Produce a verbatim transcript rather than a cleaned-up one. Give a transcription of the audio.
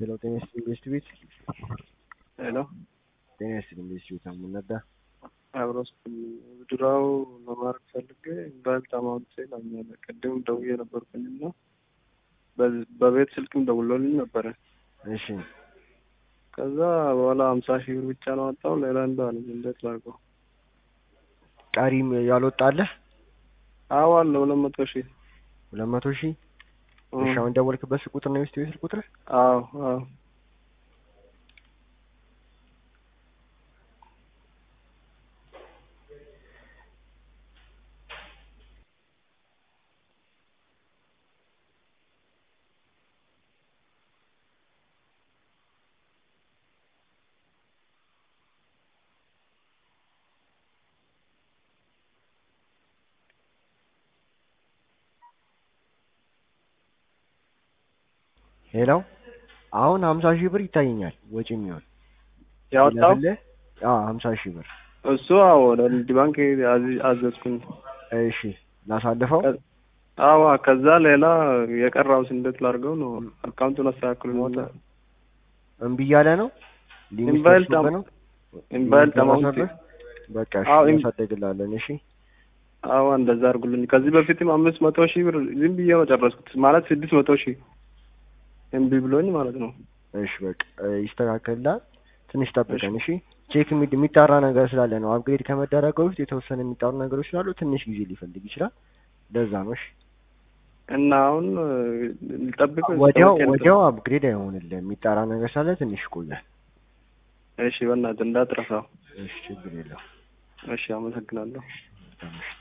Hello, tienes Investibit. Hello. Tienes Investibit አሁን ነዳ አብሮስ ድራው ለማድረግ ፈልጌ ባንክ አማውንት ሰላኛለ ቀደም ደውዬ ነበርኩኝና በቤት ስልክም ደውሎልኝ ነበር። እሺ ከዛ በኋላ ሃምሳ ሺህ ብር ብቻ ነው አጣው ሌላ እንዳለ እንዴት ላድርገው? ቀሪም ያልወጣለህ? አዎ አለ ሁለት መቶ ሺህ ሁለት መቶ ሺህ እሺ አሁን ደወልክበት ቁጥር ነው ኢንቨስቲቤት ቁጥር? አዎ አዎ ሄሎ አሁን ሃምሳ ሺህ ብር ይታየኛል ወጪ የሚሆን ያወጣው? አዎ ሃምሳ ሺህ ብር እሱ አዎ ለንግድ ባንክ አዘዝኩኝ። እሺ ላሳልፈው? አዎ ከዛ ሌላ የቀራውስ እንዴት ላድርገው ነው? አካውንቱን አስተካክሉ ሞታ እምቢ እያለ ነው። ኢንቫይል ታም ኢንቫይል ታማውንት በቃ እሺ ያሳደግላለን። እሺ አዎ እንደዛ አድርጉልኝ። ከዚህ በፊትም አምስት መቶ ሺህ ብር ዝም ብዬ ነው ጨረስኩት ማለት ስድስት መቶ ሺህ እምቢ ብሎኝ ማለት ነው። እሺ በቃ ይስተካከላል። ትንሽ ጠብቀን እሺ። ቼክ የሚጣራ ነገር ስላለ ነው። አፕግሬድ ከመደረገው በፊት የተወሰነ የሚጣሩ ነገሮች ስላሉ ትንሽ ጊዜ ሊፈልግ ይችላል። ለዛ ነው። እሺ እና አሁን ልጠብቅ? ወዲያው ወዲያው አፕግሬድ አይሆንልህም። የሚጣራ ነገር ስላለ ትንሽ ይቆያል። እሺ በእናትህ እንዳትረሳው። እሺ ችግር የለውም። እሺ አመሰግናለሁ።